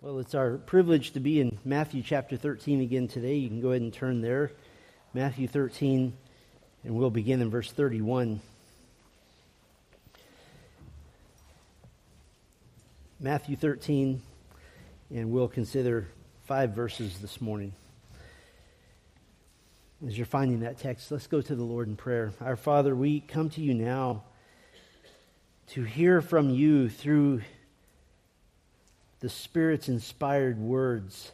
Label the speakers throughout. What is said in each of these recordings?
Speaker 1: Well, it's our privilege to be in Matthew chapter 13 again today. You can go ahead and turn there. Matthew 13, and we'll begin in verse 31. Matthew 13, and we'll consider 5 verses this morning. As you're finding that text, let's go to the Lord in prayer. Our Father, we come to you now to hear from you through the Spirit's inspired words.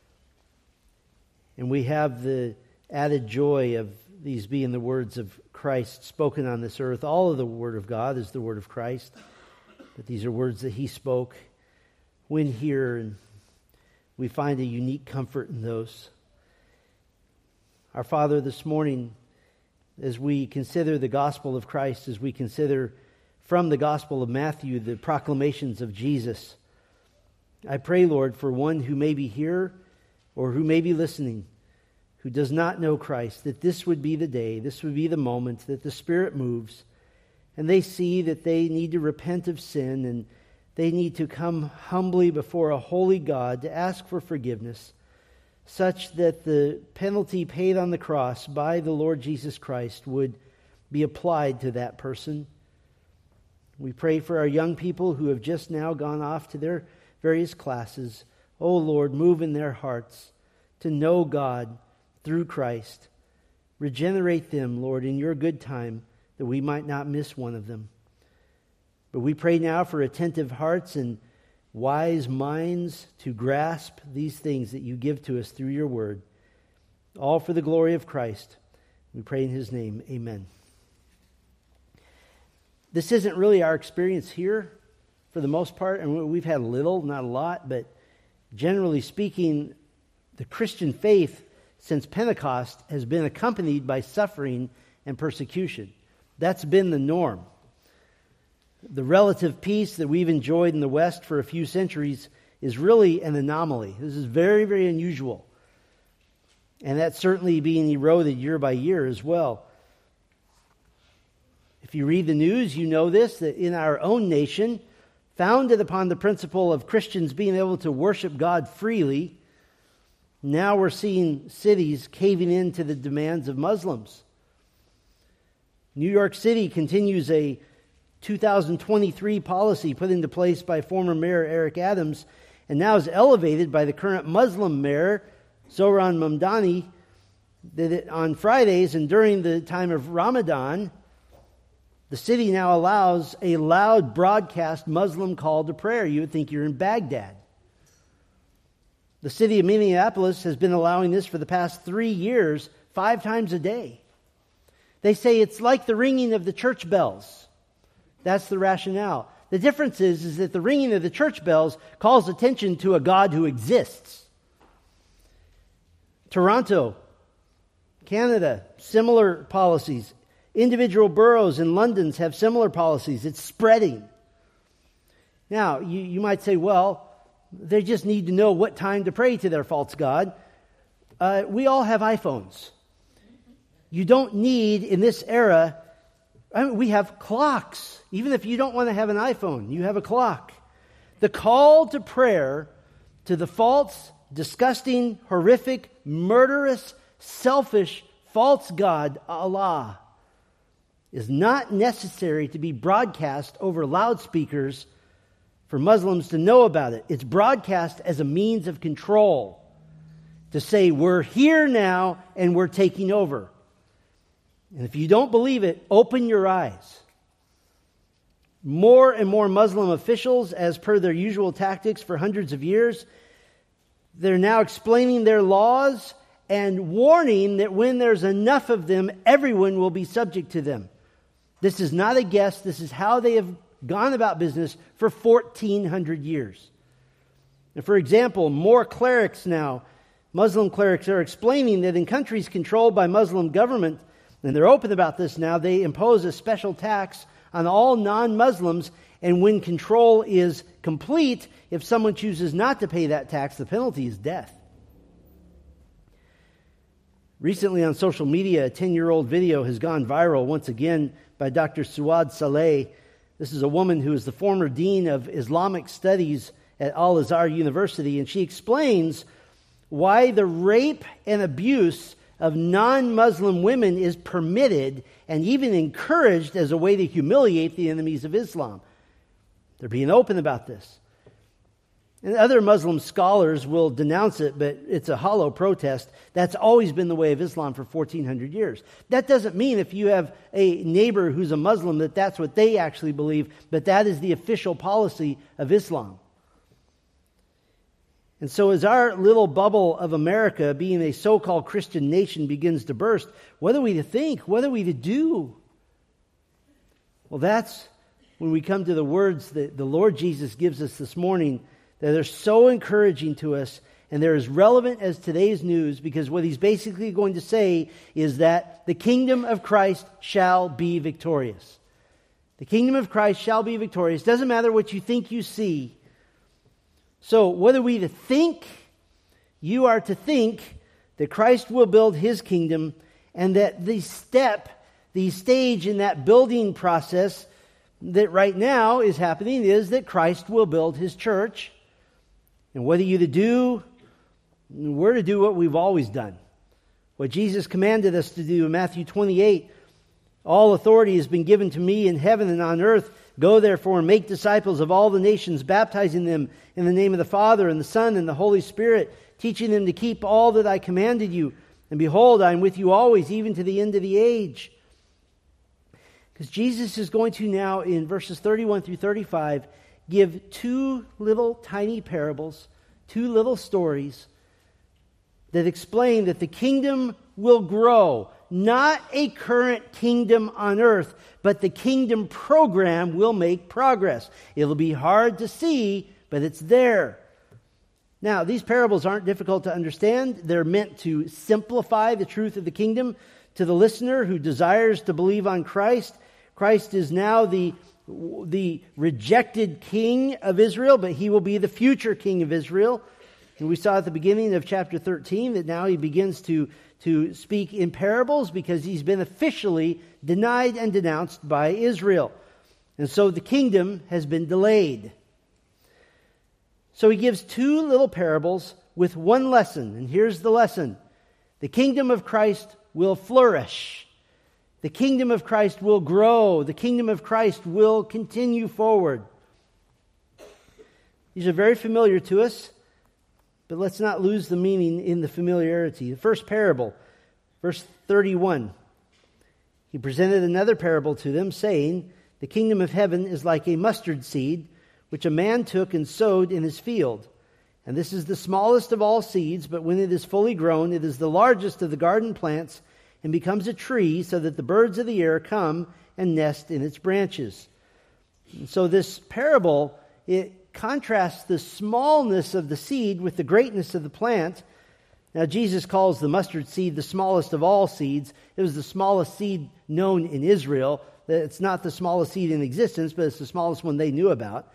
Speaker 1: And we have the added joy of these being the words of Christ spoken on this earth. All of the Word of God is the Word of Christ. But these are words that He spoke when here, and we find a unique comfort in those. Our Father, this morning, as we consider the gospel of Christ, as we consider from the gospel of Matthew the proclamations of Jesus, I pray, Lord, for one who may be here or who may be listening, who does not know Christ, that this would be the day, this would be the moment that the Spirit moves, and they see that they need to repent of sin, and they need to come humbly before a holy God to ask for forgiveness, such that the penalty paid on the cross by the Lord Jesus Christ would be applied to that person. We pray for our young people who have just now gone off to their various classes. Oh Lord, move in their hearts to know God through Christ. Regenerate them, Lord, in your good time, that we might not miss one of them. But we pray now for attentive hearts and wise minds to grasp these things that you give to us through your word. All for the glory of Christ. We pray in His name. Amen. This isn't really our experience here for the most part, and we've had little, not a lot, but generally speaking, the Christian faith since Pentecost has been accompanied by suffering and persecution. That's been the norm. The relative peace that we've enjoyed in the West for a few centuries is really an anomaly. This is very, very unusual. And that's certainly being eroded year by year as well. If you read the news, you know this, that in our own nation, founded upon the principle of Christians being able to worship God freely, now we're seeing cities caving in to the demands of Muslims. New York City continues a 2023 policy put into place by former Mayor Eric Adams, and now is elevated by the current Muslim mayor, Zohran Mamdani, that on Fridays and during the time of Ramadan, the city now allows a loud broadcast Muslim call to prayer. You would think you're in Baghdad. The city of Minneapolis has been allowing this for the past 3 years, 5 times a day. They say it's like the ringing of the church bells. That's the rationale. The difference is that the ringing of the church bells calls attention to a God who exists. Toronto, Canada, similar policies. Individual boroughs and Londons have similar policies. It's spreading. Now, you might say, well, they just need to know what time to pray to their false god. We all have iPhones. You don't need, in this era, we have clocks. Even if you don't want to have an iPhone, you have a clock. The call to prayer to the false, disgusting, horrific, murderous, selfish, false god, Allah, is not necessary to be broadcast over loudspeakers for Muslims to know about it. It's broadcast as a means of control, to say we're here now and we're taking over. And if you don't believe it, open your eyes. More and more Muslim officials, as per their usual tactics for hundreds of years, they're now explaining their laws and warning that when there's enough of them, everyone will be subject to them. This is not a guess. This is how they have gone about business for 1,400 years. And for example, more clerics now, Muslim clerics, are explaining that in countries controlled by Muslim government, and they're open about this now, they impose a special tax on all non-Muslims, and when control is complete, if someone chooses not to pay that tax, the penalty is death. Recently on social media, a 10-year-old video has gone viral once again by Dr. Suad Saleh. This is a woman who is the former dean of Islamic studies at Al-Azhar University, and she explains why the rape and abuse of non-Muslim women is permitted and even encouraged as a way to humiliate the enemies of Islam. They're being open about this. And other Muslim scholars will denounce it, but it's a hollow protest. That's always been the way of Islam for 1,400 years. That doesn't mean if you have a neighbor who's a Muslim that that's what they actually believe, but that is the official policy of Islam. And so as our little bubble of America, being a so-called Christian nation, begins to burst, what are we to think? What are we to do? Well, that's when we come to the words that the Lord Jesus gives us this morning, that are so encouraging to us, and they're as relevant as today's news, because what he's basically going to say is that the kingdom of Christ shall be victorious. The kingdom of Christ shall be victorious. Doesn't matter what you think you see. So what are we to think? You are to think that Christ will build his kingdom, and that the stage in that building process that right now is happening is that Christ will build his church. And what are you to do? We're to do what we've always done. What Jesus commanded us to do in Matthew 28. All authority has been given to me in heaven and on earth. Go therefore and make disciples of all the nations, baptizing them in the name of the Father and the Son and the Holy Spirit, teaching them to keep all that I commanded you. And behold, I am with you always, even to the end of the age. Because Jesus is going to now, in verses 31 through 35, give two little tiny parables, two little stories that explain that the kingdom will grow. Not a current kingdom on earth, but the kingdom program will make progress. It'll be hard to see, but it's there. Now, these parables aren't difficult to understand. They're meant to simplify the truth of the kingdom to the listener who desires to believe on Christ. Christ is now the rejected king of Israel, but he will be the future king of Israel. And we saw at the beginning of chapter 13 that now he begins to speak in parables because he's been officially denied and denounced by Israel. And so the kingdom has been delayed. So he gives two little parables with one lesson. And here's the lesson. The kingdom of Christ will flourish. The kingdom of Christ will grow. The kingdom of Christ will continue forward. These are very familiar to us, but let's not lose the meaning in the familiarity. The first parable, verse 31. He presented another parable to them, saying, the kingdom of heaven is like a mustard seed, which a man took and sowed in his field. And this is the smallest of all seeds, but when it is fully grown, it is the largest of the garden plants, and becomes a tree, so that the birds of the air come and nest in its branches. And so this parable, it contrasts the smallness of the seed with the greatness of the plant. Now, Jesus calls the mustard seed the smallest of all seeds. It was the smallest seed known in Israel. It's not the smallest seed in existence, but it's the smallest one they knew about.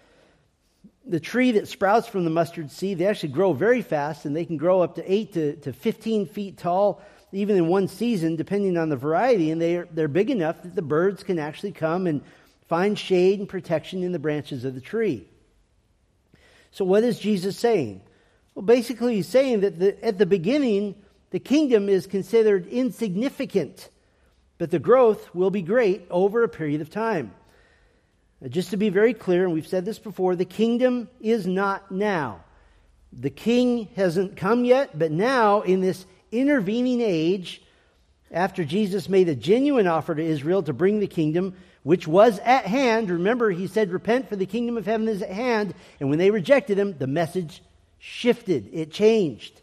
Speaker 1: The tree that sprouts from the mustard seed, they actually grow very fast, and they can grow up to 8 to 15 feet tall, even in one season, depending on the variety, and they're big enough that the birds can actually come and find shade and protection in the branches of the tree. So what is Jesus saying? Well, basically he's saying that at the beginning, the kingdom is considered insignificant, but the growth will be great over a period of time. Just to be very clear, and we've said this before, the kingdom is not now. The king hasn't come yet, but now in this intervening age, after Jesus made a genuine offer to Israel to bring the kingdom, which was at hand. Remember, he said, repent, for the kingdom of heaven is at hand. And when they rejected him, the message shifted. It changed.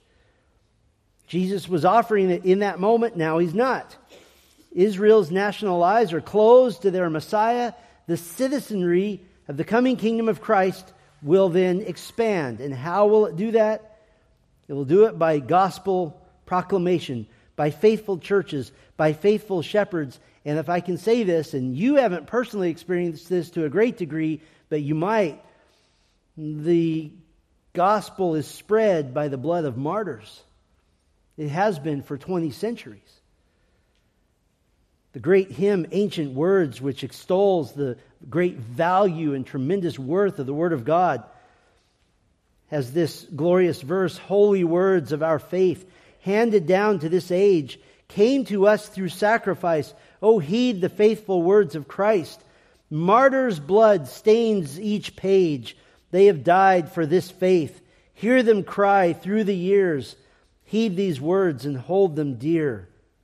Speaker 1: Jesus was offering it in that moment. Now he's not. Israel's national eyes are closed to their Messiah. The citizenry of the coming kingdom of Christ will then expand. And how will it do that? It will do it by gospel proclamation, by faithful churches, by faithful shepherds. And if I can say this, and you haven't personally experienced this to a great degree, but you might, the gospel is spread by the blood of martyrs. It has been for 20 centuries. The great hymn, Ancient Words, which extols the great value and tremendous worth of the Word of God, has this glorious verse, holy words of our faith, handed down to this age, came to us through sacrifice. Oh, heed the faithful words of Christ. Martyr's blood stains each page. They have died for this faith. Hear them cry through the years. Heed these words and hold them dear.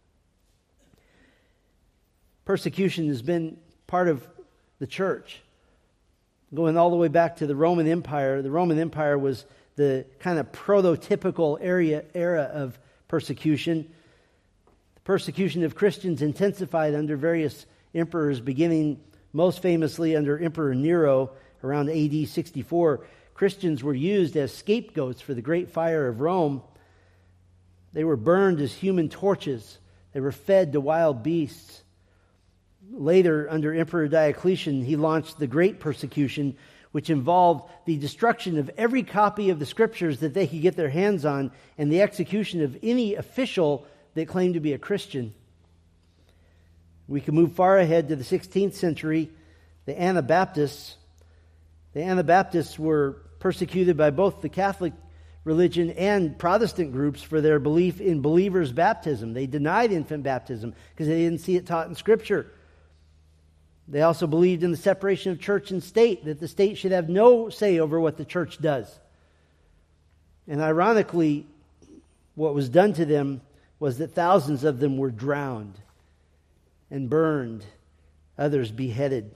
Speaker 1: Persecution has been part of the church. Going all the way back to the Roman Empire. The Roman Empire was the kind of prototypical era of persecution. The persecution of Christians intensified under various emperors, beginning most famously under Emperor Nero around AD 64. Christians were used as scapegoats for the great fire of Rome. They were burned as human torches. They were fed to wild beasts. Later, under Emperor Diocletian, he launched the Great Persecution, which involved the destruction of every copy of the Scriptures that they could get their hands on and the execution of any official that claimed to be a Christian. We can move far ahead to the 16th century. The Anabaptists. The Anabaptists were persecuted by both the Catholic religion and Protestant groups for their belief in believers' baptism. They denied infant baptism because they didn't see it taught in Scripture. They also believed in the separation of church and state, that the state should have no say over what the church does. And ironically, what was done to them was that thousands of them were drowned and burned, others beheaded.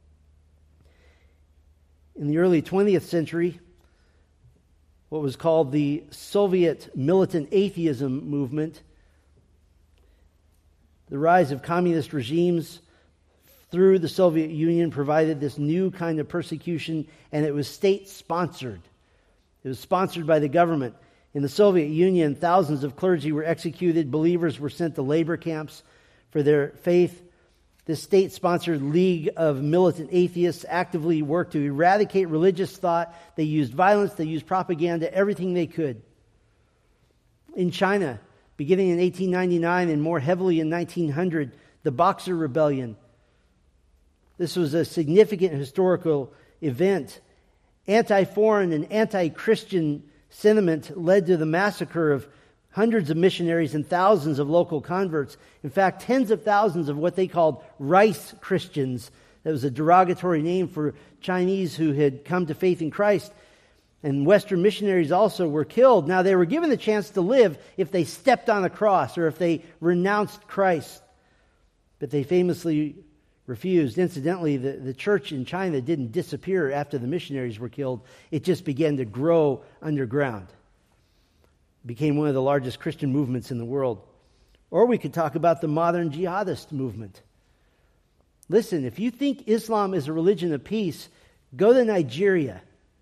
Speaker 1: In the early 20th century, what was called the Soviet militant atheism movement, the rise of communist regimes through the Soviet Union provided this new kind of persecution, and it was state-sponsored. It was sponsored by the government. In the Soviet Union, thousands of clergy were executed. Believers were sent to labor camps for their faith. This state-sponsored League of Militant Atheists actively worked to eradicate religious thought. They used violence, they used propaganda, everything they could. In China, beginning in 1899 and more heavily in 1900, the Boxer Rebellion. This was a significant historical event. Anti-foreign and anti-Christian sentiment led to the massacre of hundreds of missionaries and thousands of local converts. In fact, tens of thousands of what they called rice Christians. That was a derogatory name for Chinese who had come to faith in Christ. And Western missionaries also were killed. Now, they were given the chance to live if they stepped on a cross or if they renounced Christ. But they famously refused. Incidentally, the church in China didn't disappear after the missionaries were killed. It just began to grow underground. It became one of the largest Christian movements in the world. Or we could talk about the modern jihadist movement. Listen, if you think Islam is a religion of peace, go to Nigeria.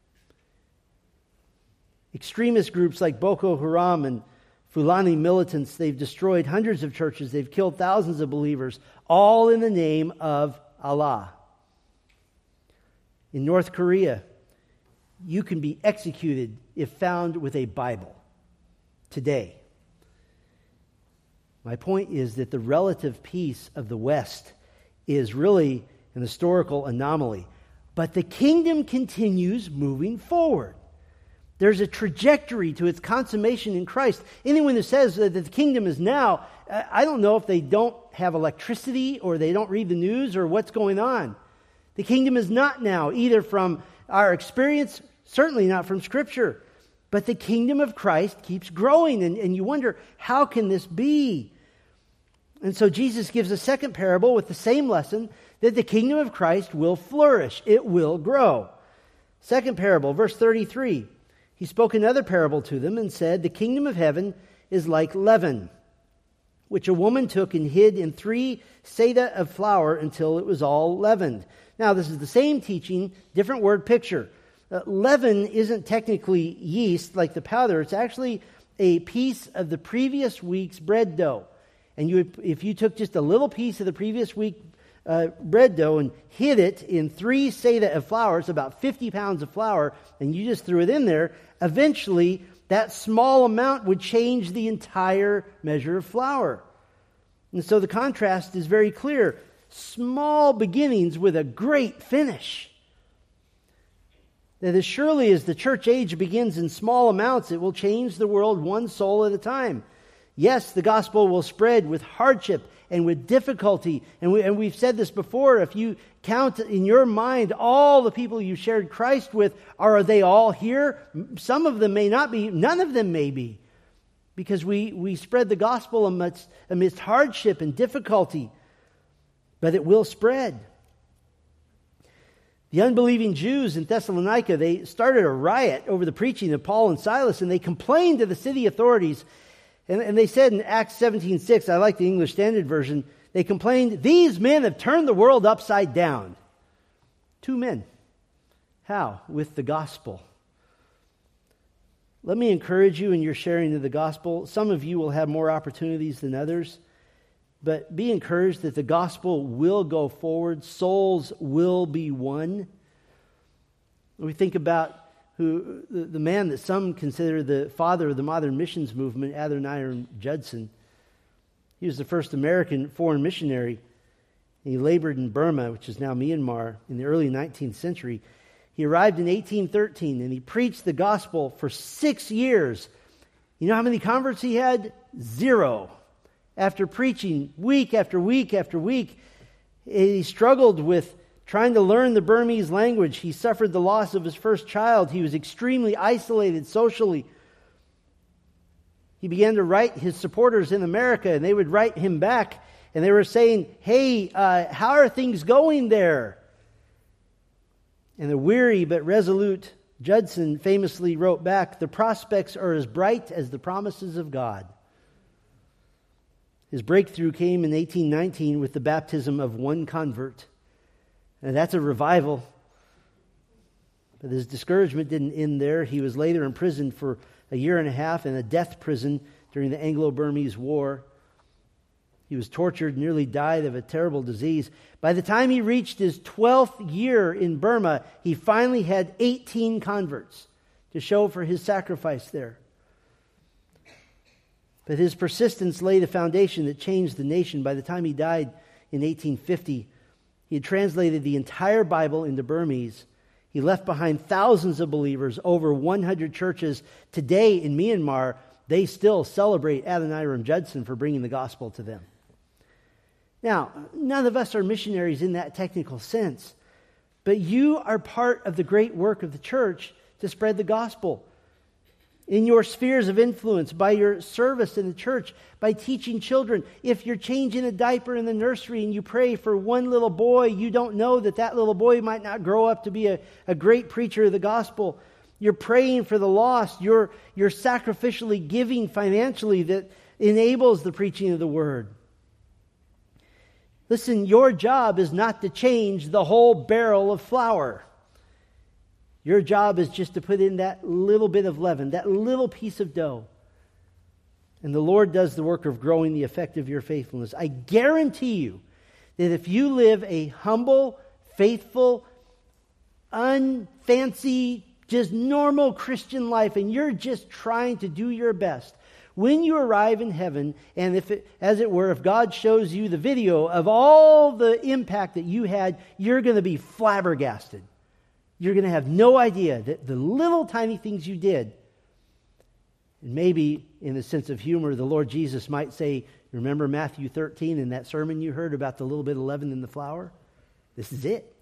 Speaker 1: Extremist groups like Boko Haram and Fulani militants, they've destroyed hundreds of churches, they've killed thousands of believers, all in the name of Allah. In North Korea, you can be executed if found with a Bible today. My point is that the relative peace of the West is really an historical anomaly. But the kingdom continues moving forward. There's a trajectory to its consummation in Christ. Anyone who says that the kingdom is now, I don't know if they don't have electricity or they don't read the news or what's going on. The kingdom is not now, either from our experience, certainly not from Scripture. But the kingdom of Christ keeps growing, and you wonder, how can this be? And so Jesus gives a second parable with the same lesson, that the kingdom of Christ will flourish. It will grow. Second parable, verse 33. He spoke another parable to them and said, the kingdom of heaven is like leaven, which a woman took and hid in 3 seah of flour until it was all leavened. Now, this is the same teaching, different word picture. Leaven isn't technically yeast like the powder. It's actually a piece of the previous week's bread dough. And if you took just a little piece of the previous week bread dough and hid it in 3 seah of flour, it's about 50 pounds of flour, and you just threw it in there, eventually that small amount would change the entire measure of flour. And so the contrast is very clear. Small beginnings with a great finish. that as surely as the church age begins in small amounts, it will change the world one soul at a time. Yes, the gospel will spread with hardship and with difficulty. And we've said this before. If you count in your mind all the people you shared Christ with, are they all here? Some of them may not be. None of them may be. Because we spread the gospel amidst hardship and difficulty. But it will spread. The unbelieving Jews in Thessalonica, they started a riot over the preaching of Paul and Silas, and they complained to the city authorities. And they said in Acts 17:6, I like the English Standard Version, they complained, these men have turned the world upside down. 2 men. How? With the gospel. Let me encourage you in your sharing of the gospel. Some of you will have more opportunities than others, but be encouraged that the gospel will go forward. Souls will be won. We think about the man that some consider the father of the modern missions movement, Adoniram Judson. He was the first American foreign missionary. He labored in Burma, which is now Myanmar, in the early 19th century. He arrived in 1813, and he preached the gospel for 6 years. You know how many converts he had? 0. After preaching week after week after week, he struggled with trying to learn the Burmese language. He suffered the loss of his first child. He was extremely isolated socially. He began to write his supporters in America, and they would write him back, and they were saying, hey, how are things going there? And the weary but resolute Judson famously wrote back, the prospects are as bright as the promises of God. His breakthrough came in 1819 with the baptism of one convert. And that's a revival. But his discouragement didn't end there. He was later imprisoned for 1.5 years in a death prison during the Anglo-Burmese War. He was tortured, nearly died of a terrible disease. By the time he reached his 12th year in Burma, he finally had 18 converts to show for his sacrifice there. But his persistence laid a foundation that changed the nation. By the time he died in 1850, he had translated the entire Bible into Burmese. He left behind thousands of believers, over 100 churches. Today in Myanmar, they still celebrate Adoniram Judson for bringing the gospel to them. Now, none of us are missionaries in that technical sense, but you are part of the great work of the church to spread the gospel. In your spheres of influence, by your service in the church, by teaching children. If you're changing a diaper in the nursery and you pray for one little boy, you don't know that little boy might not grow up to be a great preacher of the gospel. You're praying for the lost. You're sacrificially giving financially that enables the preaching of the word. Listen, your job is not to change the whole barrel of flour. Your job is just to put in that little bit of leaven, that little piece of dough. And the Lord does the work of growing the effect of your faithfulness. I guarantee you that if you live a humble, faithful, unfancy, just normal Christian life, and you're just trying to do your best, when you arrive in heaven, and if God shows you the video of all the impact that you had, you're going to be flabbergasted. You're going to have no idea that the little tiny things you did, and maybe in a sense of humor, the Lord Jesus might say, remember Matthew 13 and that sermon you heard about the little bit of leaven in the flour? This is it.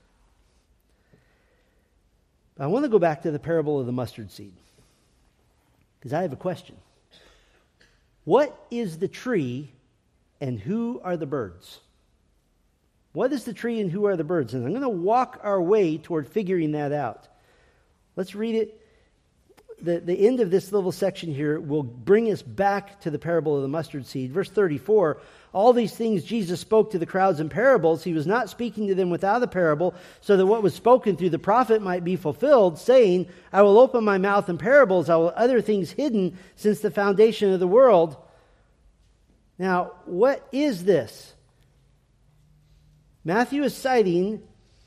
Speaker 1: I want to go back to the parable of the mustard seed, because I have a question. What is the tree and who are the birds? What is the tree and who are the birds? And I'm going to walk our way toward figuring that out. Let's read it. The end of this little section here will bring us back to the parable of the mustard seed. Verse 34, all these things Jesus spoke to the crowds in parables. He was not speaking to them without a parable, so that what was spoken through the prophet might be fulfilled, saying, I will open my mouth in parables, I will utter things hidden since the foundation of the world. Now, what is this? Matthew is citing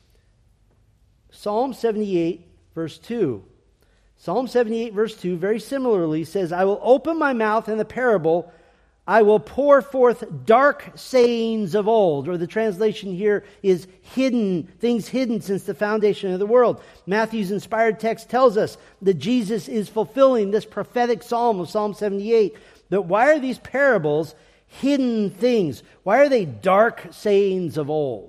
Speaker 1: Psalm 78, verse 2. Psalm 78, verse 2, very similarly says, I will open my mouth in a parable. I will pour forth dark sayings of old, or the translation here is hidden, things hidden since the foundation of the world. Matthew's inspired text tells us that Jesus is fulfilling this prophetic psalm of Psalm 78. But why are these parables hidden things? Why are they dark sayings of old?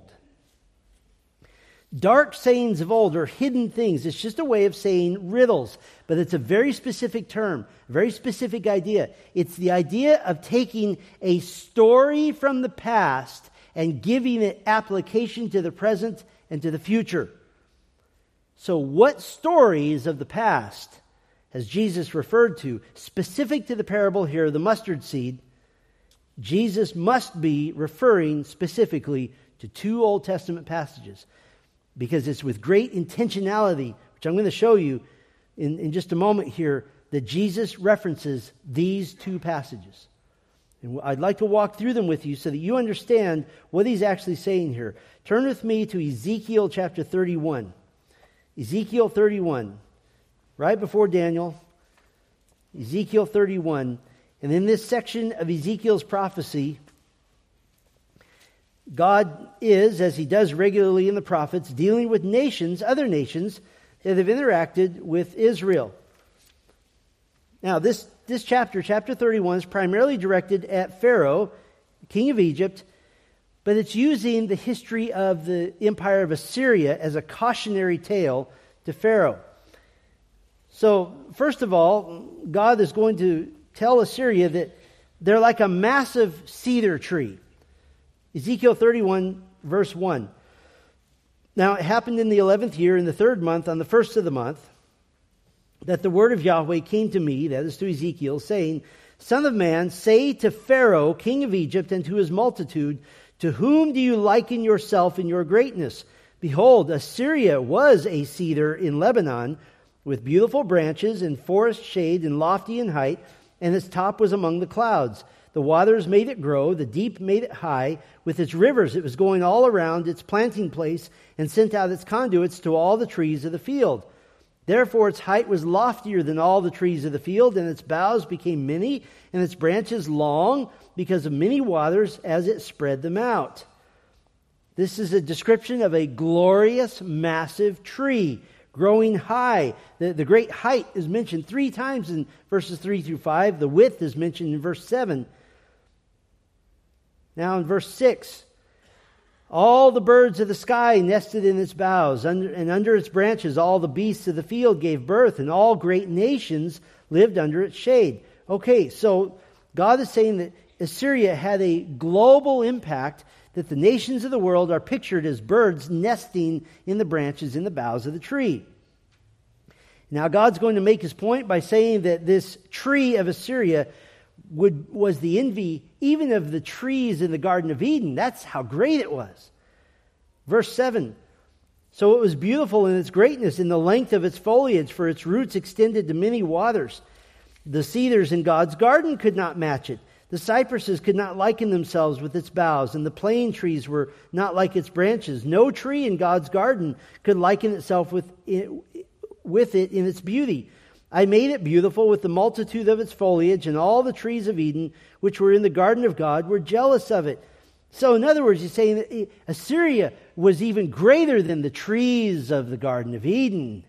Speaker 1: Dark sayings of old are hidden things. It's just a way of saying riddles, but it's a very specific term, a very specific idea. It's the idea of taking a story from the past and giving it application to the present and to the future. So what stories of the past has Jesus referred to? Specific to the parable here, the mustard seed, Jesus must be referring specifically to two Old Testament passages, because it's with great intentionality, which I'm going to show you in just a moment here, that Jesus references these two passages. And I'd like to walk through them with you so that you understand what he's actually saying here. Turn with me to Ezekiel chapter 31. Ezekiel 31, right before Daniel. Ezekiel 31. And in this section of Ezekiel's prophecy, God is, as he does regularly in the prophets, dealing with nations, other nations, that have interacted with Israel. Now, this chapter 31, is primarily directed at Pharaoh, king of Egypt, but it's using the history of the empire of Assyria as a cautionary tale to Pharaoh. So, first of all, God is going to tell Assyria that they're like a massive cedar tree. Ezekiel 31, verse 1. Now it happened in the 11th year, in the 3rd month, on the 1st of the month, that the word of Yahweh came to me, that is to Ezekiel, saying, Son of man, say to Pharaoh, king of Egypt, and to his multitude, to whom do you liken yourself in your greatness? Behold, Assyria was a cedar in Lebanon, with beautiful branches and forest shade and lofty in height, and its top was among the clouds. The waters made it grow, the deep made it high. With its rivers it was going all around its planting place, and sent out its conduits to all the trees of the field. Therefore its height was loftier than all the trees of the field, and its boughs became many, and its branches long, because of many waters as it spread them out. This is a description of a glorious, massive tree, growing high. The great height is mentioned 3 times in verses 3 through 5. The width is mentioned in verse 7. Now in verse 6, all the birds of the sky nested in its boughs, and under its branches all the beasts of the field gave birth, and all great nations lived under its shade. Okay, so God is saying that Assyria had a global impact, that the nations of the world are pictured as birds nesting in the branches in the boughs of the tree. Now God's going to make his point by saying that this tree of Assyria was the envy even of the trees in the Garden of Eden. That's how great it was. Verse 7, so it was beautiful in its greatness, in the length of its foliage, for its roots extended to many waters. The cedars in God's garden could not match it. The cypresses could not liken themselves with its boughs, and the plane trees were not like its branches. No tree in God's garden could liken itself with it in its beauty. I made it beautiful with the multitude of its foliage, and all the trees of Eden, which were in the garden of God, were jealous of it. So in other words, he's saying that Assyria was even greater than the trees of the Garden of Eden.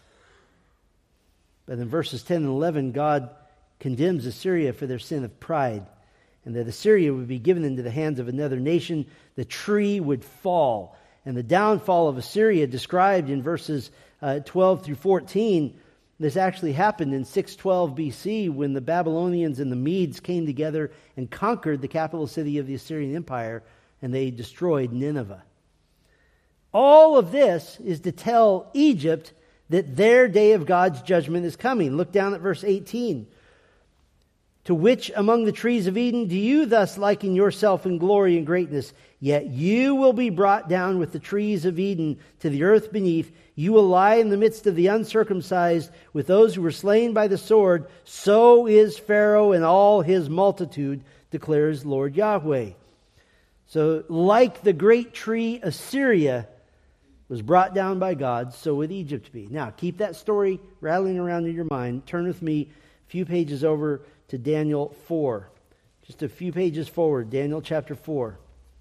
Speaker 1: But in verses 10 and 11, God condemns Assyria for their sin of pride, and that Assyria would be given into the hands of another nation. The tree would fall. And the downfall of Assyria, described in verses 12 through 14, this actually happened in 612 BC when the Babylonians and the Medes came together and conquered the capital city of the Assyrian Empire, and they destroyed Nineveh. All of this is to tell Egypt that their day of God's judgment is coming. Look down at verse 18. To which among the trees of Eden do you thus liken yourself in glory and greatness? Yet you will be brought down with the trees of Eden to the earth beneath. You will lie in the midst of the uncircumcised with those who were slain by the sword. So is Pharaoh and all his multitude, declares Lord Yahweh. So like the great tree Assyria was brought down by God, so would Egypt be. Now keep that story rattling around in your mind. Turn with me a few pages over to Daniel 4. Just a few pages forward, Daniel chapter 4.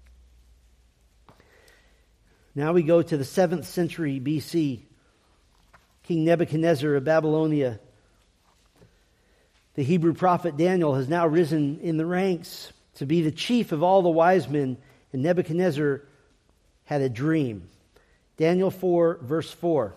Speaker 1: Now we go to the 7th century BC. King Nebuchadnezzar of Babylonia. The Hebrew prophet Daniel has now risen in the ranks to be the chief of all the wise men, and Nebuchadnezzar had a dream. Daniel 4, verse 4.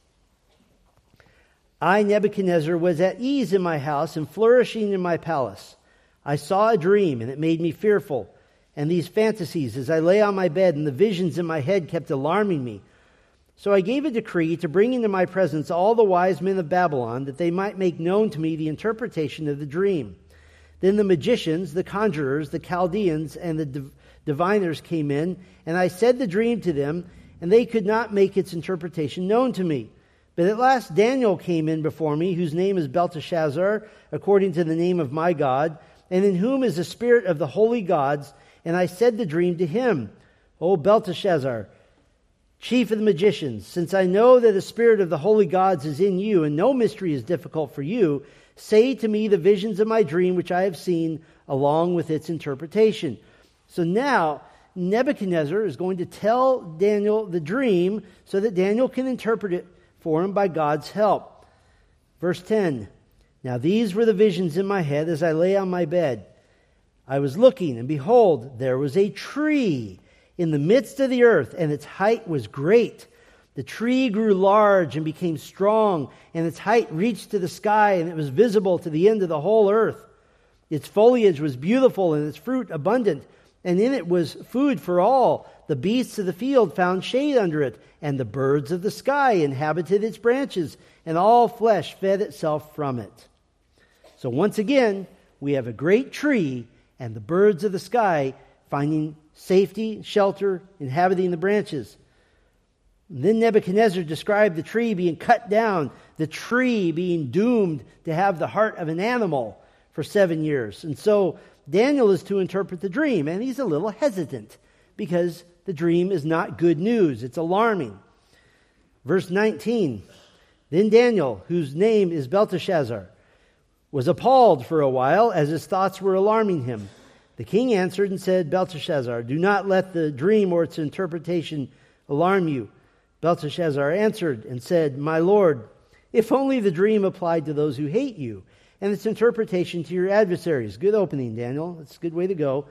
Speaker 1: I, Nebuchadnezzar, was at ease in my house and flourishing in my palace. I saw a dream, and it made me fearful. And these fantasies, as I lay on my bed, and the visions in my head kept alarming me. So I gave a decree to bring into my presence all the wise men of Babylon, that they might make known to me the interpretation of the dream. Then the magicians, the conjurers, the Chaldeans, and the diviners came in, and I said the dream to them, and they could not make its interpretation known to me. But at last Daniel came in before me, whose name is Belteshazzar, according to the name of my God, and in whom is the spirit of the holy gods. And I said the dream to him, O Belteshazzar, chief of the magicians, since I know that the spirit of the holy gods is in you, and no mystery is difficult for you, say to me the visions of my dream which I have seen, along with its interpretation. So now Nebuchadnezzar is going to tell Daniel the dream so that Daniel can interpret it for him by God's help. Verse 10, Now these were the visions in my head as I lay on my bed. I was looking, and behold, there was a tree in the midst of the earth, and its height was great. The tree grew large and became strong, and its height reached to the sky, and it was visible to the end of the whole earth. Its foliage was beautiful, and its fruit abundant, and in it was food for all. The beasts of the field found shade under it, and the birds of the sky inhabited its branches, and all flesh fed itself from it. So once again, we have a great tree, and the birds of the sky finding safety, shelter, inhabiting the branches. And then Nebuchadnezzar described the tree being cut down, the tree being doomed to have the heart of an animal for 7 years. And so Daniel is to interpret the dream, and he's a little hesitant because the dream is not good news. It's alarming. Verse 19, Then Daniel, whose name is Belteshazzar, was appalled for a while as his thoughts were alarming him. The king answered and said, Belteshazzar, do not let the dream or its interpretation alarm you. Belteshazzar answered and said, My lord, if only the dream applied to those who hate you, and its interpretation to your adversaries. Good opening, Daniel. That's a good way to go.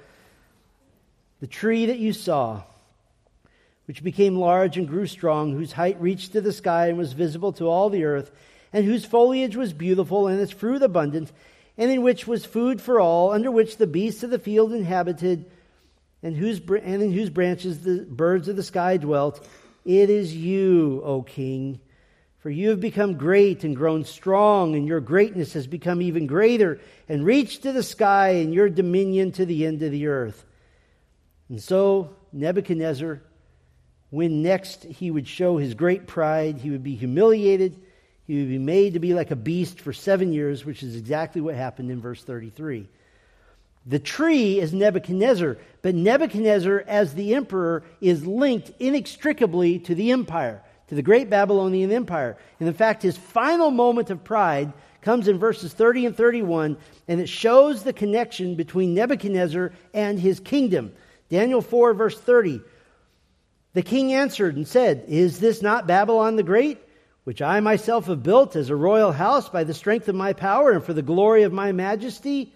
Speaker 1: The tree that you saw, which became large and grew strong, whose height reached to the sky and was visible to all the earth, and whose foliage was beautiful and its fruit abundant, and in which was food for all, under which the beasts of the field inhabited, and in whose branches the birds of the sky dwelt. It is you, O king, for you have become great and grown strong, and your greatness has become even greater, and reached to the sky, and your dominion to the end of the earth. And so Nebuchadnezzar, when next he would show his great pride, he would be humiliated, he would be made to be like a beast for 7 years, which is exactly what happened in verse 33. The tree is Nebuchadnezzar, but Nebuchadnezzar as the emperor is linked inextricably to the empire, to the great Babylonian empire. And in fact, his final moment of pride comes in verses 30 and 31, and it shows the connection between Nebuchadnezzar and his kingdom. Daniel 4, verse 30. The king answered and said, Is this not Babylon the Great, which I myself have built as a royal house by the strength of my power and for the glory of my majesty?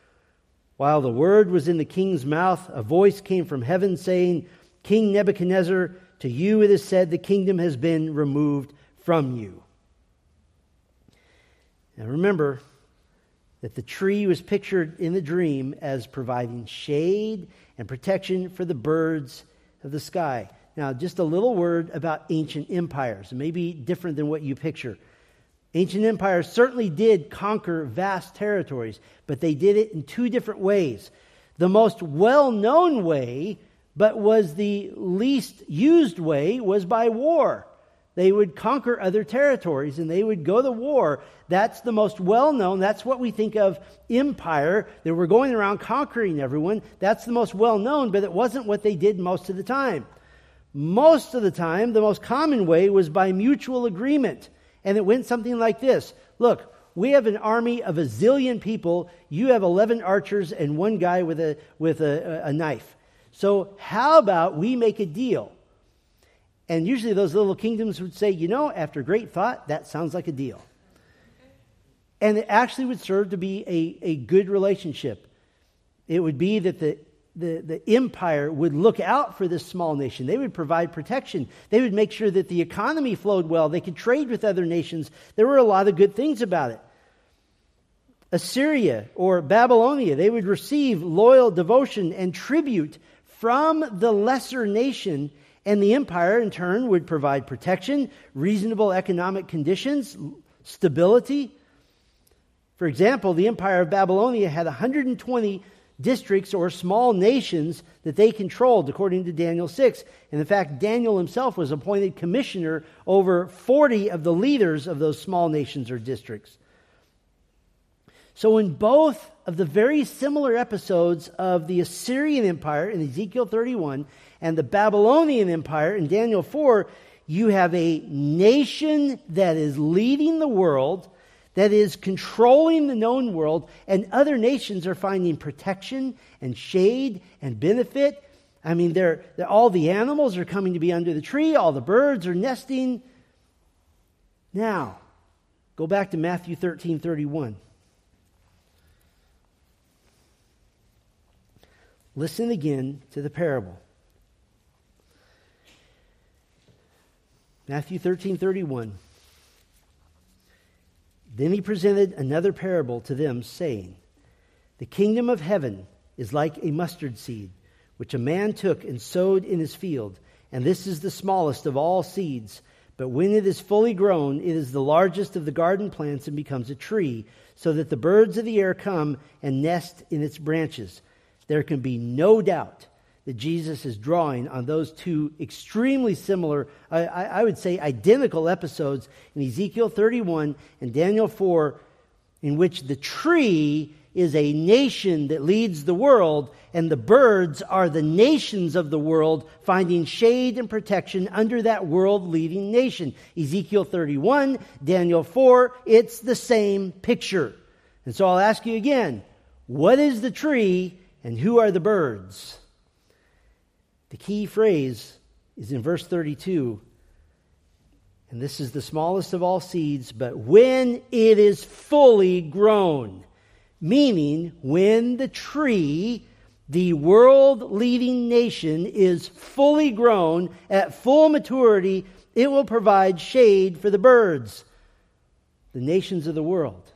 Speaker 1: While the word was in the king's mouth, a voice came from heaven saying, King Nebuchadnezzar, to you it is said, the kingdom has been removed from you. Now remember that the tree was pictured in the dream as providing shade and protection for the birds of the sky. Now, just a little word about ancient empires. It may be different than what you picture. Ancient empires certainly did conquer vast territories, but they did it in two different ways. The most well-known way, but was the least used way, was by war. They would conquer other territories and they would go to war. That's the most well-known. That's what we think of empire. They were going around conquering everyone. That's the most well-known, but it wasn't what they did most of the time. Most of the time, the most common way was by mutual agreement. And it went something like this. Look, we have an army of a zillion people. You have 11 archers and one guy with a knife. So how about we make a deal? And usually those little kingdoms would say, after great thought, that sounds like a deal. And it actually would serve to be a good relationship. It would be that the empire would look out for this small nation. They would provide protection. They would make sure that the economy flowed well. They could trade with other nations. There were a lot of good things about it. Assyria or Babylonia, they would receive loyal devotion and tribute from the lesser nation, and the empire in turn would provide protection, reasonable economic conditions, stability. For example, the empire of Babylonia had 120 districts or small nations that they controlled, according to Daniel 6. And in fact, Daniel himself was appointed commissioner over 40 of the leaders of those small nations or districts. So in both of the very similar episodes of the Assyrian Empire in Ezekiel 31 and the Babylonian Empire in Daniel 4, you have a nation that is leading the world, that is controlling the known world, and other nations are finding protection and shade and benefit. I mean, all the animals are coming to be under the tree, all the birds are nesting. Now, go back to Matthew 13:31. Listen again to the parable. Matthew 13:31. Then he presented another parable to them, saying, "The kingdom of heaven is like a mustard seed, which a man took and sowed in his field. And this is the smallest of all seeds. But when it is fully grown, it is the largest of the garden plants and becomes a tree, so that the birds of the air come and nest in its branches." There can be no doubt that Jesus is drawing on those two extremely similar, I would say identical episodes in Ezekiel 31 and Daniel 4, in which the tree is a nation that leads the world, and the birds are the nations of the world finding shade and protection under that world-leading nation. Ezekiel 31, Daniel 4, it's the same picture. And so I'll ask you again, what is the tree and who are the birds? The key phrase is in verse 32. And this is the smallest of all seeds, but when it is fully grown, meaning when the tree, the world-leading nation, is fully grown, at full maturity, it will provide shade for the birds, the nations of the world.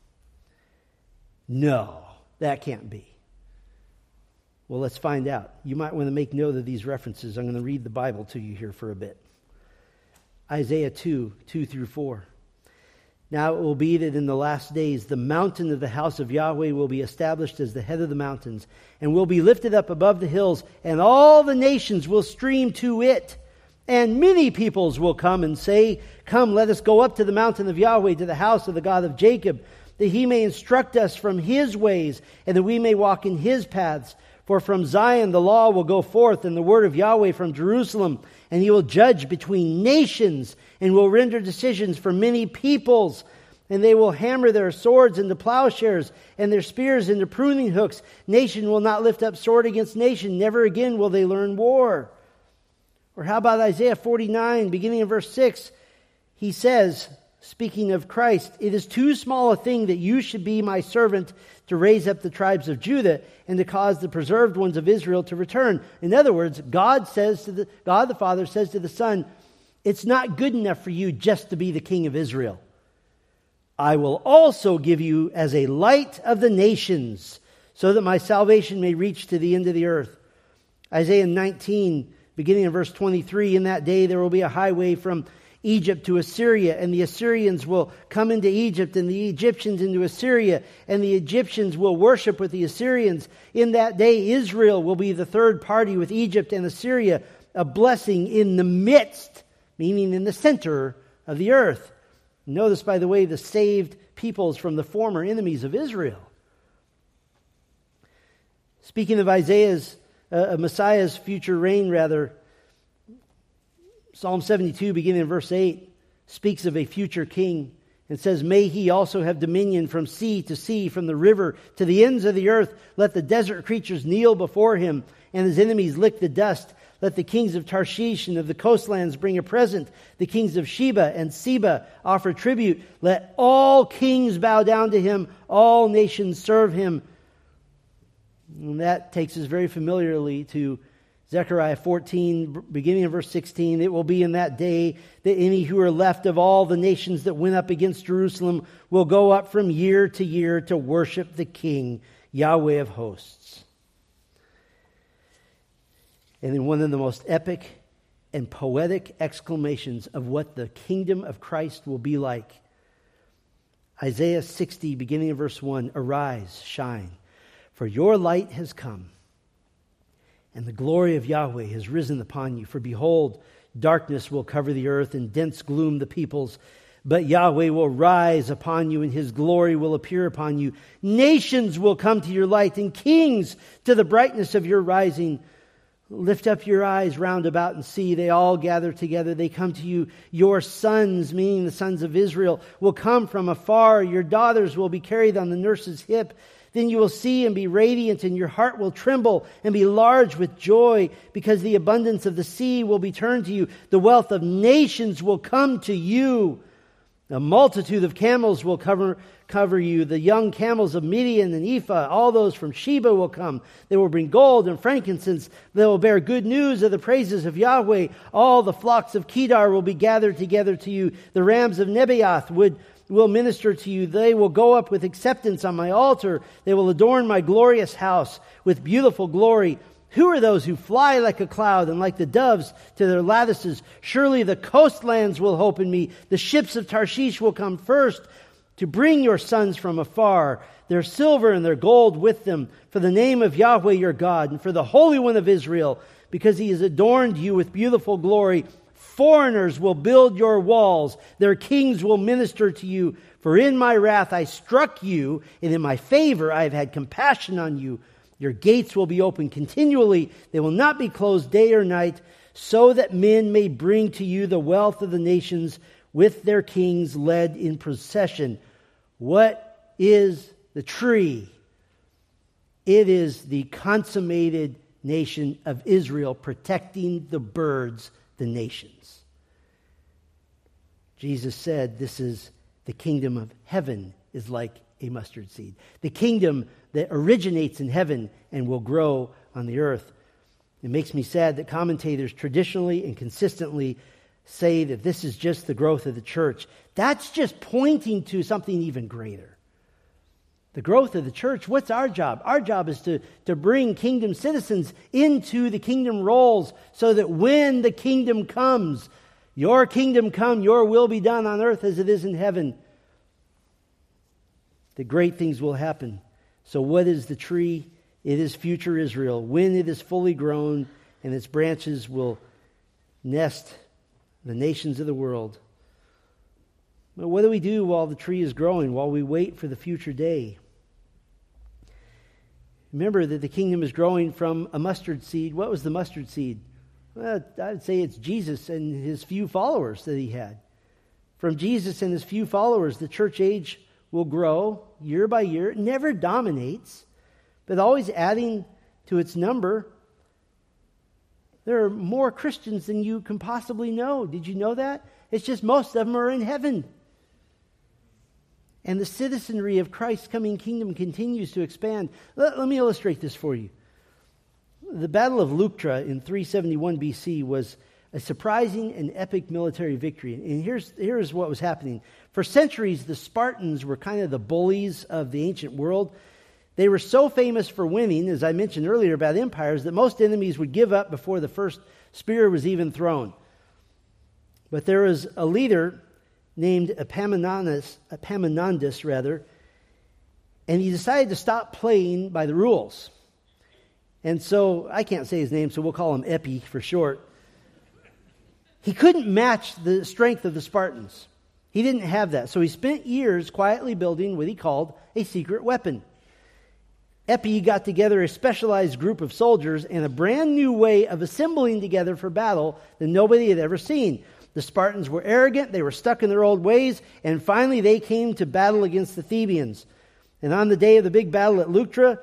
Speaker 1: No, that can't be. Well, let's find out. You might want to make note of these references. I'm going to read the Bible to you here for a bit. Isaiah 2:2-4. Now it will be that in the last days the mountain of the house of Yahweh will be established as the head of the mountains, and will be lifted up above the hills, and all the nations will stream to it. And many peoples will come and say, "Come, let us go up to the mountain of Yahweh, to the house of the God of Jacob, that he may instruct us from his ways, and that we may walk in his paths. For from Zion the law will go forth, and the word of Yahweh from Jerusalem. And he will judge between nations, and will render decisions for many peoples. And they will hammer their swords into plowshares, and their spears into pruning hooks. Nation will not lift up sword against nation. Never again will they learn war." Or how about Isaiah 49, beginning in verse 6? He says, speaking of Christ, "It is too small a thing that you should be my servant to raise up the tribes of Judah and to cause the preserved ones of Israel to return." In other words, God the Father says to the Son, it's not good enough for you just to be the King of Israel. I will also give you as a light of the nations, so that my salvation may reach to the end of the earth. Isaiah 19, beginning in verse 23, "In that day there will be a highway from Egypt to Assyria, and the Assyrians will come into Egypt, and the Egyptians into Assyria, and the Egyptians will worship with the Assyrians. In that day Israel will be the third party with Egypt and Assyria, a blessing in the midst," meaning in the center of the earth. Notice, by the way, the saved peoples from the former enemies of Israel. Speaking of Messiah's future reign, Psalm 72, beginning in verse 8, speaks of a future king. It says, may he also have dominion from sea to sea, from the river to the ends of the earth. Let the desert creatures kneel before him, and his enemies lick the dust. Let the kings of Tarshish and of the coastlands bring a present. The kings of Sheba and Seba offer tribute. Let all kings bow down to him. All nations serve him. And that takes us very familiarly to Zechariah 14, beginning in verse 16. It will be in that day that any who are left of all the nations that went up against Jerusalem will go up from year to year to worship the King, Yahweh of hosts. And in one of the most epic and poetic exclamations of what the kingdom of Christ will be like, Isaiah 60, beginning in verse 1, arise, shine, for your light has come, and the glory of Yahweh has risen upon you. For behold, darkness will cover the earth, and dense gloom the peoples. But Yahweh will rise upon you, and his glory will appear upon you. Nations will come to your light, and kings to the brightness of your rising. Lift up your eyes round about and see. They all gather together. They come to you. Your sons, meaning the sons of Israel, will come from afar. Your daughters will be carried on the nurse's hip. Then you will see and be radiant, and your heart will tremble and be large with joy, because the abundance of the sea will be turned to you. The wealth of nations will come to you. A multitude of camels will cover you. The young camels of Midian and Ephah, all those from Sheba will come. They will bring gold and frankincense. They will bear good news of the praises of Yahweh. All the flocks of Kedar will be gathered together to you. The rams of Nebaioth will minister to you. They will go up with acceptance on my altar. They will adorn my glorious house with beautiful glory. Who are those who fly like a cloud and like the doves to their lattices? Surely the coastlands will hope in me. The ships of Tarshish will come first to bring your sons from afar, their silver and their gold with them, for the name of Yahweh your God and for the Holy One of Israel, because he has adorned you with beautiful glory. Foreigners will build your walls. Their kings will minister to you. For in my wrath I struck you, and in my favor I have had compassion on you. Your gates will be open continually. They will not be closed day or night, so that men may bring to you the wealth of the nations with their kings led in procession. What is the tree? It is the consummated nation of Israel protecting the birds, the nations. Jesus said this is the kingdom of heaven is like a mustard seed. The kingdom that originates in heaven and will grow on the earth. It makes me sad that commentators traditionally and consistently say that this is just the growth of the church. That's just pointing to something even greater. The growth of the church, what's our job? Our job is to bring kingdom citizens into the kingdom roles so that when the kingdom comes, your kingdom come, your will be done on earth as it is in heaven. The great things will happen. So what is the tree? It is future Israel. When it is fully grown and its branches will nest the nations of the world. But what do we do while the tree is growing, while we wait for the future day? Remember that the kingdom is growing from a mustard seed. What was the mustard seed? Well, I'd say it's Jesus and his few followers that he had. From Jesus and his few followers, the church age will grow year by year. It never dominates, but always adding to its number. There are more Christians than you can possibly know. Did you know that? It's just most of them are in heaven. And the citizenry of Christ's coming kingdom continues to expand. Let me illustrate this for you. The Battle of Leuctra in 371 BC was a surprising and epic military victory. And here's what was happening. For centuries, the Spartans were kind of the bullies of the ancient world. They were so famous for winning, as I mentioned earlier about empires, that most enemies would give up before the first spear was even thrown. But there was a leader named Epaminondas, and he decided to stop playing by the rules. And so, I can't say his name, so we'll call him Epi for short. He couldn't match the strength of the Spartans. He didn't have that. So he spent years quietly building what he called a secret weapon. Epi got together a specialized group of soldiers and a brand new way of assembling together for battle that nobody had ever seen. The Spartans were arrogant, they were stuck in their old ways, and finally they came to battle against the Thebans. And on the day of the big battle at Leuctra,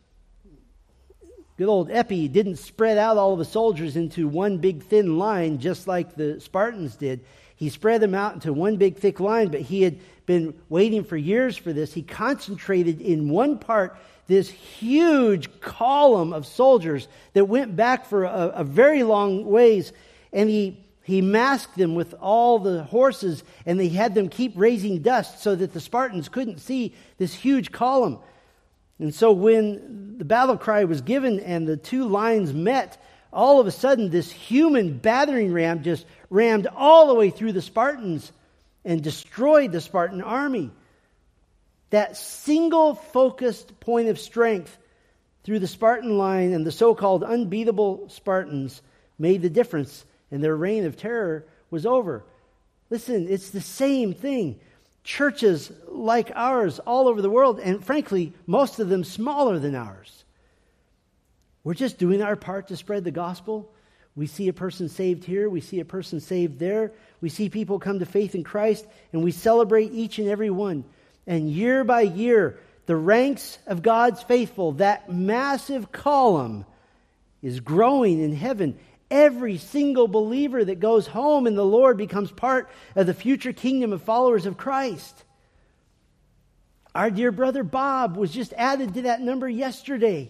Speaker 1: good old Epi didn't spread out all of the soldiers into one big thin line just like the Spartans did. He spread them out into one big thick line, but he had been waiting for years for this. He concentrated in one part this huge column of soldiers that went back for a very long ways, and he masked them with all the horses, and they had them keep raising dust so that the Spartans couldn't see this huge column. And so when the battle cry was given and the two lines met, all of a sudden this human battering ram just rammed all the way through the Spartans and destroyed the Spartan army. That single focused point of strength through the Spartan line and the so-called unbeatable Spartans made the difference, and their reign of terror was over. Listen, it's the same thing. Churches like ours all over the world, and frankly, most of them smaller than ours. We're just doing our part to spread the gospel. We see a person saved here. We see a person saved there. We see people come to faith in Christ, and we celebrate each and every one. And year by year, the ranks of God's faithful, that massive column, is growing in heaven. Every single believer that goes home in the Lord becomes part of the future kingdom of followers of Christ. Our dear brother Bob was just added to that number yesterday.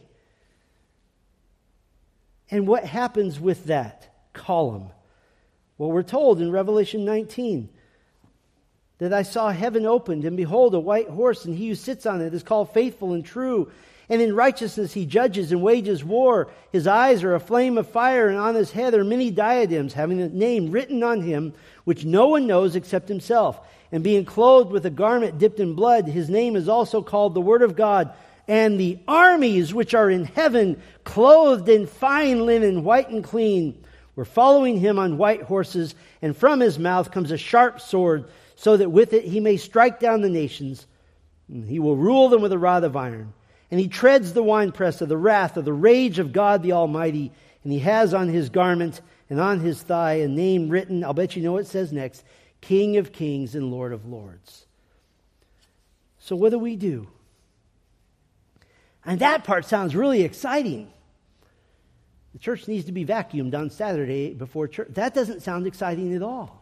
Speaker 1: And what happens with that column? Well, we're told in Revelation 19 that I saw heaven opened, and behold, a white horse, and he who sits on it is called Faithful and True. And in righteousness he judges and wages war. His eyes are a flame of fire, and on his head are many diadems, having a name written on him, which no one knows except himself. And being clothed with a garment dipped in blood, his name is also called the Word of God. And the armies which are in heaven, clothed in fine linen, white and clean, were following him on white horses, and from his mouth comes a sharp sword, so that with it he may strike down the nations. And he will rule them with a rod of iron. And he treads the winepress of the wrath of the rage of God the Almighty. And he has on his garment and on his thigh a name written, I'll bet you know what it says next, King of Kings and Lord of Lords. So what do? And that part sounds really exciting. The church needs to be vacuumed on Saturday before church. That doesn't sound exciting at all.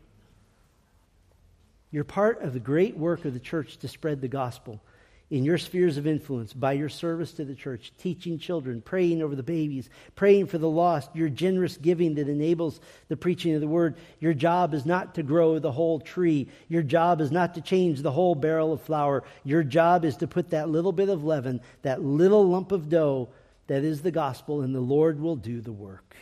Speaker 1: You're part of the great work of the church to spread the gospel in your spheres of influence, by your service to the church, teaching children, praying over the babies, praying for the lost, your generous giving that enables the preaching of the word. Your job is not to grow the whole tree. Your job is not to change the whole barrel of flour. Your job is to put that little bit of leaven, that little lump of dough that is the gospel, and the Lord will do the work.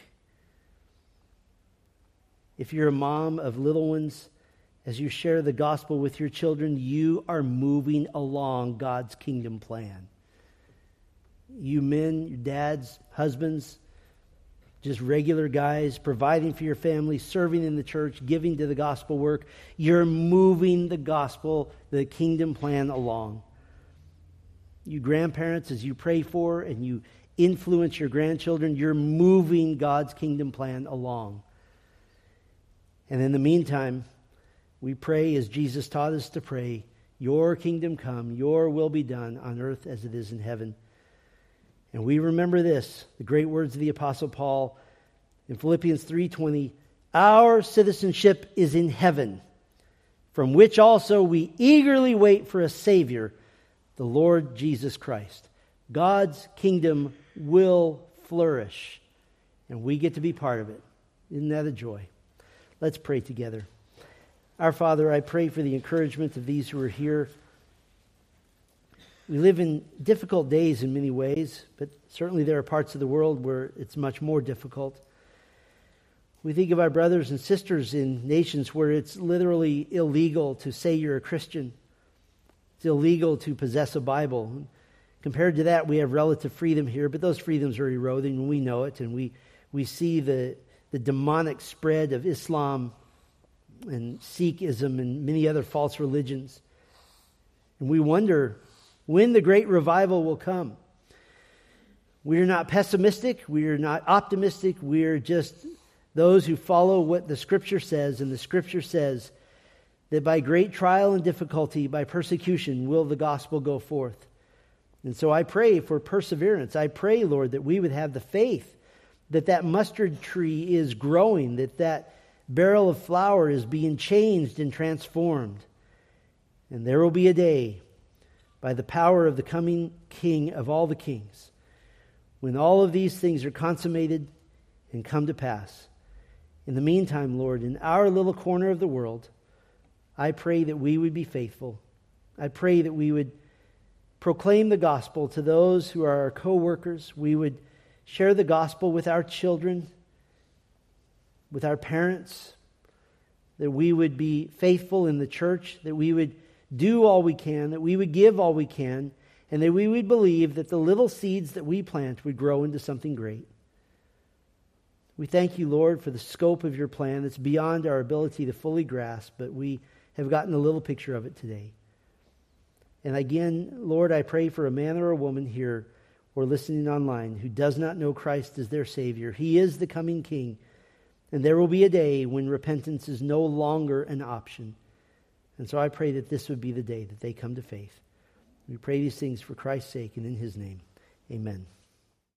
Speaker 1: If you're a mom of little ones, as you share the gospel with your children, you are moving along God's kingdom plan. You men, your dads, husbands, just regular guys, providing for your family, serving in the church, giving to the gospel work, you're moving the gospel, the kingdom plan along. You grandparents, as you pray for and you influence your grandchildren, you're moving God's kingdom plan along. And in the meantime, we pray as Jesus taught us to pray, your kingdom come, your will be done on earth as it is in heaven. And we remember this, the great words of the Apostle Paul in Philippians 3:20, our citizenship is in heaven, from which also we eagerly wait for a Savior, the Lord Jesus Christ. God's kingdom will flourish, and we get to be part of it. Isn't that a joy? Let's pray together. Our Father, I pray for the encouragement of these who are here. We live in difficult days in many ways, but certainly there are parts of the world where it's much more difficult. We think of our brothers and sisters in nations where it's literally illegal to say you're a Christian. It's illegal to possess a Bible. Compared to that, we have relative freedom here, but those freedoms are eroding, and we know it, and we see the demonic spread of Islam and Sikhism and many other false religions. And we wonder when the great revival will come. We are not pessimistic. We are not optimistic. We are just those who follow what the Scripture says, and the Scripture says that by great trial and difficulty, by persecution, will the gospel go forth. And so I pray for perseverance. I pray, Lord, that we would have the faith that that mustard tree is growing, that that barrel of flour is being changed and transformed. And there will be a day, by the power of the coming King of all the kings, when all of these things are consummated and come to pass. In the meantime, Lord, in our little corner of the world, I pray that we would be faithful. I pray that we would proclaim the gospel to those who are our co-workers. We would share the gospel with our children, with our parents, that we would be faithful in the church, that we would do all we can, that we would give all we can, and that we would believe that the little seeds that we plant would grow into something great. We thank you, Lord, for the scope of your plan that's beyond our ability to fully grasp, but we have gotten a little picture of it today. And again, Lord, I pray for a man or a woman here or listening online who does not know Christ as their Savior. He is the coming King, and there will be a day when repentance is no longer an option. And so I pray that this would be the day that they come to faith. We pray these things for Christ's sake and in his name. Amen.